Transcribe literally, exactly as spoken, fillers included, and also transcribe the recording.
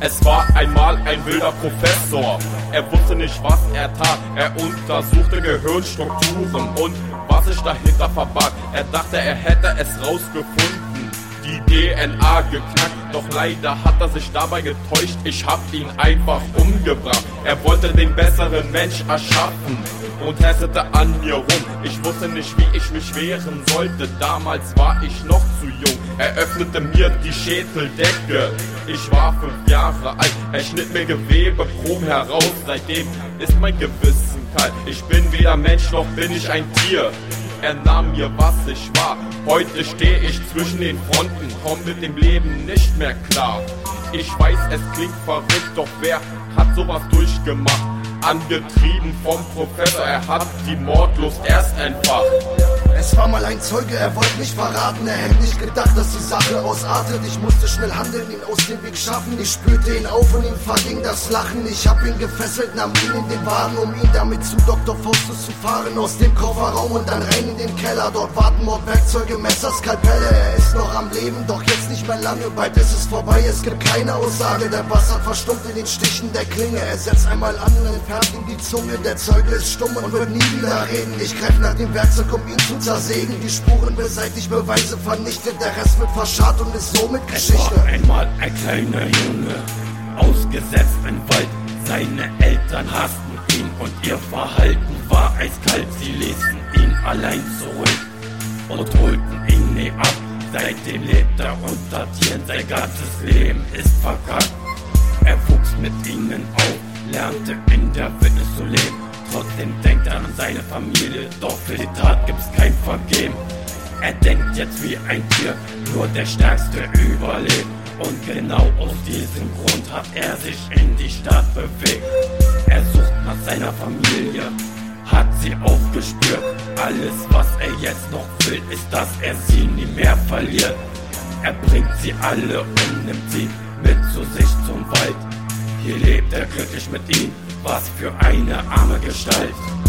Es war einmal ein wilder Professor, er wusste nicht, was er tat. Er untersuchte Gehirnstrukturen und was sich dahinter verbarg. Er dachte, er hätte es rausgefunden, die D N A geknackt. Doch leider hat er sich dabei getäuscht, ich hab ihn einfach umgebracht. Er wollte den besseren Mensch erschaffen und testete an mir rum. Ich wusste nicht, wie ich mich wehren sollte, damals war ich noch zu jung. Er öffnete mir die Schädeldecke, ich war fünf Jahre alt. Er schnitt mir Gewebeproben heraus, seitdem ist mein Gewissen kalt. Ich bin weder Mensch noch bin ich ein Tier. Er nahm mir, was ich war. Heute steh ich zwischen den Fronten, komm mit dem Leben nicht mehr klar. Ich weiß, es klingt verrückt, doch wer hat sowas durchgemacht? Angetrieben vom Professor, er hat die Mordlust erst entfacht. Es war mal ein Zeuge, er wollte mich verraten. Er hätte nicht gedacht, dass die Sache ausartet. Ich musste schnell handeln, ihn aus dem Weg schaffen. Ich spürte ihn auf und ihm verging das Lachen. Ich hab ihn gefesselt, nahm ihn in den Wagen, um ihn damit zu Doktor Faustus zu fahren. Aus dem Kofferraum und dann rein in den Keller. Dort warten Mordwerkzeuge, Messer, Skalpelle. Er ist noch am Leben, doch jetzt nicht mehr lange. Bald ist es vorbei, es gibt keine Aussage. Der Bastard verstummt in den Stichen der Klinge. Er setzt einmal an und entfernt ihm die Zunge. Der Zeuge ist stumm und wird nie wieder reden. Ich greif nach dem Werkzeug, um ihn zu zersägen. Die Spuren beseitigt, Beweise vernichtet. Der Rest wird verscharrt und ist somit Geschichte. Es war einmal ein kleiner Junge, ausgesetzt im Wald. Seine Eltern hassten ihn und ihr Verhalten war eiskalt. Sie ließen ihn allein zurück und holten ihn nie ab. Seitdem lebt er unter Tieren, sein ganzes Leben ist verkackt. Er wuchs mit ihnen auf, lernte in der Wildnis zu leben. Trotzdem denkt er an seine Familie, doch für die Tat gibt's kein Vergehen. Er denkt jetzt wie ein Tier, nur der Stärkste überlebt. Und genau aus diesem Grund hat er sich in die Stadt bewegt. Er sucht nach seiner Familie, hat sie aufgespürt. Alles, was er jetzt noch will, ist, dass er sie nie mehr verliert. Er bringt sie alle und nimmt sie mit zu sich zum Wald. Hier lebt er glücklich mit ihnen, was für eine arme Gestalt.